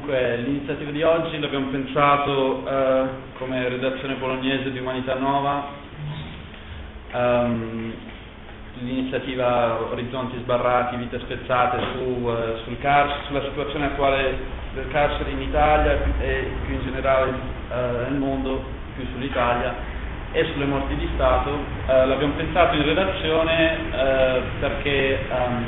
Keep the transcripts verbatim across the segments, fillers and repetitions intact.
Dunque, l'iniziativa di oggi l'abbiamo pensato eh, come redazione bolognese di Umanità Nova, um, l'iniziativa Orizzonti Sbarrati, Vite Spezzate su, uh, sul carcere, sulla situazione attuale del carcere in Italia e più in generale uh, nel mondo, più sull'Italia e sulle morti di Stato. Uh, l'abbiamo pensato in redazione uh, perché um,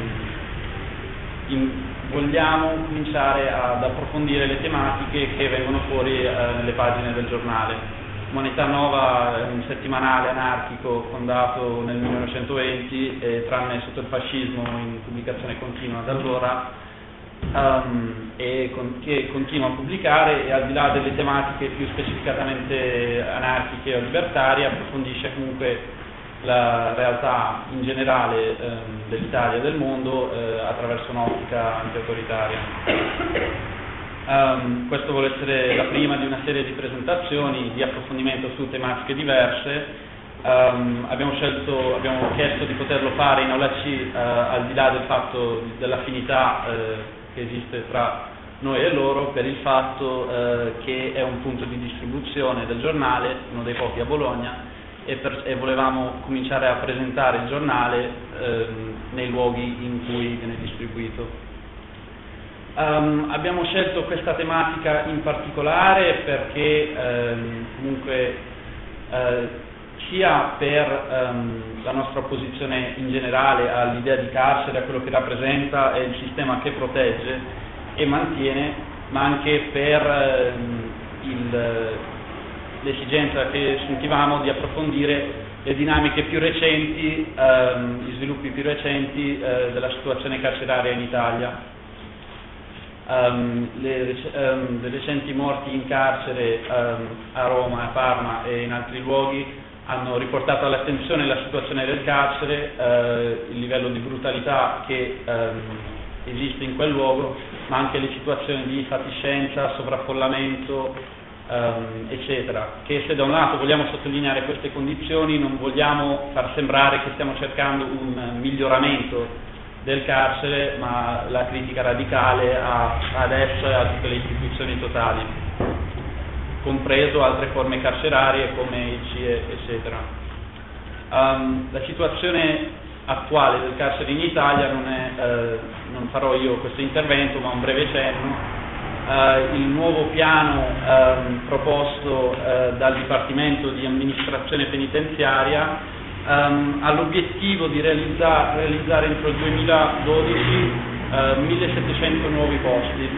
in, vogliamo cominciare ad approfondire le tematiche che vengono fuori uh, nelle pagine del giornale. Umanità Nova è un settimanale anarchico fondato nel millenovecentoventi e tranne sotto il fascismo in pubblicazione continua da allora, um, e con, che continua a pubblicare e al di là delle tematiche più specificatamente anarchiche o libertarie approfondisce comunque la realtà in generale um, dell'Italia e del mondo uh, attraverso un'ottica anti-autoritaria. Um, questo vuole essere la prima di una serie di presentazioni di approfondimento su tematiche diverse. Um, abbiamo scelto, abbiamo chiesto di poterlo fare in aula C uh, al di là del fatto dell'affinità uh, che esiste tra noi e loro, per il fatto uh, che è un punto di distribuzione del giornale, uno dei pochi a Bologna, e, per, e volevamo cominciare a presentare il giornale um, nei luoghi in cui viene distribuito. Um, abbiamo scelto questa tematica in particolare perché um, comunque uh, sia per um, la nostra posizione in generale all'idea di carcere, a quello che rappresenta e il sistema che protegge e mantiene, ma anche per um, il, l'esigenza che sentivamo di approfondire le dinamiche più recenti, um, gli sviluppi più recenti uh, della situazione carceraria in Italia. Um, le, um, le recenti morti in carcere um, a Roma, a Parma e in altri luoghi hanno riportato all'attenzione la situazione del carcere, uh, il livello di brutalità che um, esiste in quel luogo, ma anche le situazioni di fatiscenza, sovraffollamento, um, eccetera, che se da un lato vogliamo sottolineare queste condizioni non vogliamo far sembrare che stiamo cercando un miglioramento del carcere, ma la critica radicale a, ad essa e a tutte le istituzioni totali, compreso altre forme carcerarie come il C I E, eccetera. Um, la situazione attuale del carcere in Italia non è, eh, non farò io questo intervento, ma un breve cenno. Uh, il nuovo piano um, proposto uh, dal Dipartimento di Amministrazione Penitenziaria Um, ha l'obiettivo di realizza, realizzare entro il duemiladodici uh, millesettecento nuovi posti,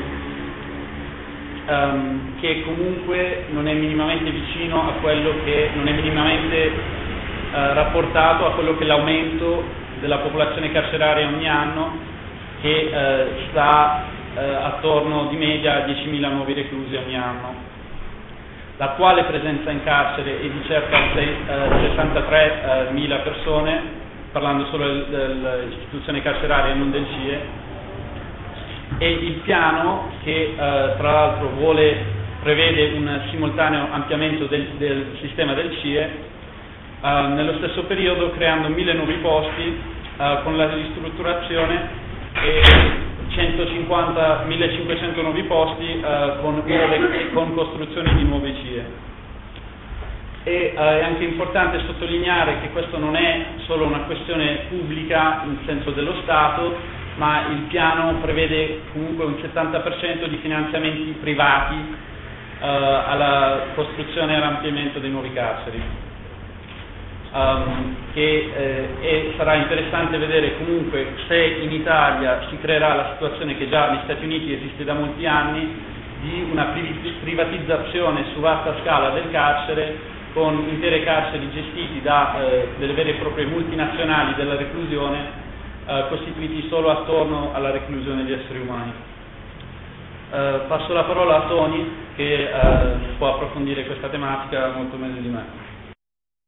um, che comunque non è minimamente vicino a quello che non è minimamente uh, rapportato a quello che è l'aumento della popolazione carceraria ogni anno, che uh, sta uh, attorno di media a diecimila nuovi reclusi ogni anno. L'attuale presenza in carcere è di circa sessantatremila persone, parlando solo dell'istituzione carceraria e non del C I E, e il piano che eh, tra l'altro vuole, prevede un simultaneo ampliamento del, del sistema del C I E, eh, nello stesso periodo creando mille nuovi posti eh, con la ristrutturazione e centocinquanta millecinquecento nuovi posti eh, con, nuove, con costruzioni di nuove C I E. E eh, è anche importante sottolineare che questo non è solo una questione pubblica in senso dello Stato, ma il piano prevede comunque un settanta per cento di finanziamenti privati eh, alla costruzione e all'ampliamento dei nuovi carceri. Um, che eh, e sarà interessante vedere comunque se in Italia si creerà la situazione che già negli Stati Uniti esiste da molti anni, di una privatizzazione su vasta scala del carcere, con intere carceri gestiti da eh, delle vere e proprie multinazionali della reclusione, eh, costituiti solo attorno alla reclusione di esseri umani. Eh, passo la parola a Tony che eh, può approfondire questa tematica molto meglio di me.